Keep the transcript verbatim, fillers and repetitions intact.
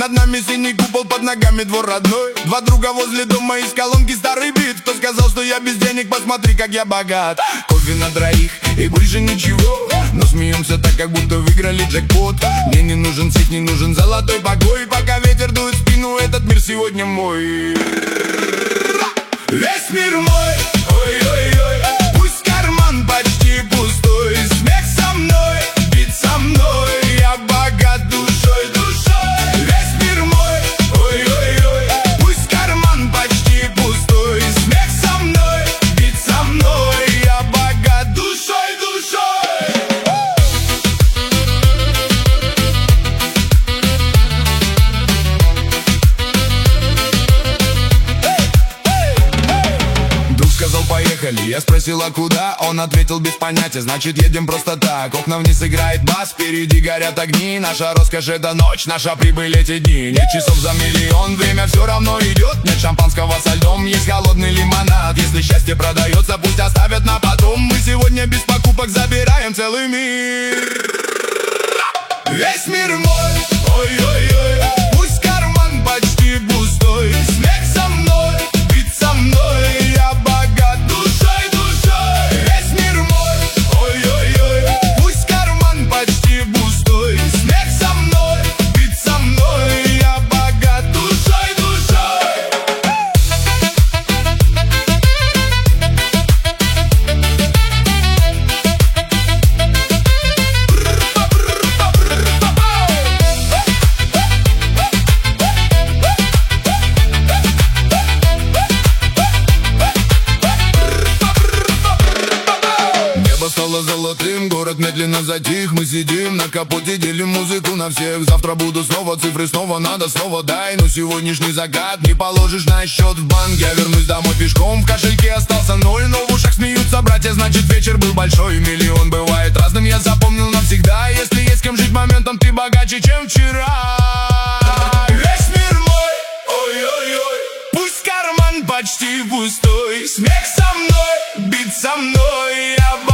Над нами синий купол, под ногами двор родной. Два друга возле дома, из колонки старый бит. Кто сказал, что я без денег, посмотри, как я богат. Кофе на троих и больше ничего, но смеемся так, как будто выиграли джекпот. Мне не нужен свет, не нужен золотой покой. Пока ветер дует в спину, этот мир сегодня мой. Весь мир мой, ой-ой-ой. Пусть карман почти пустой. Смех со мной, бит со мной. Я богат душой, душой. Весь мир мой, ой-ой-ой. Пусть карман почти пустой. Смех со мной, бит со мной. Я богат душой, душой. Сказал, поехали, я спросил, а куда? Он ответил, без понятия, значит едем просто так. Окна вниз играет бас, впереди горят огни. Наша роскошь это ночь, наша прибыль эти дни. Нет часов за миллион, время все равно идет. Нет шампанского со льдом, есть холодный лимонад. Если счастье продается, пусть оставят на потом. Мы сегодня без покупок забираем целый мир. Весь мир мой, ой-ой-ой. Пусть карман почти пустой. Смех со мной, бит со мной. Я богат душой, душой. Весь мир мой, ой-ой-ой. Пусть карман почти пустой. Смех со мной, бит со мной. Я богат душой, душой. Стало золотым, город медленно затих. Мы сидим на капоте, делим музыку на всех. Завтра буду снова, цифры снова, надо снова дай. Но сегодняшний закат не положишь на счет в банк. Я вернусь домой пешком, в кошельке остался ноль. Но в ушах смеются братья, значит вечер был большой. Миллион бывает разным, я запомнил навсегда. Если есть с кем жить моментом, ты богаче, чем вчера. Весь мир мой, ой-ой-ой. Пусть карман почти пустой. Смех со мной, бит со мной. Я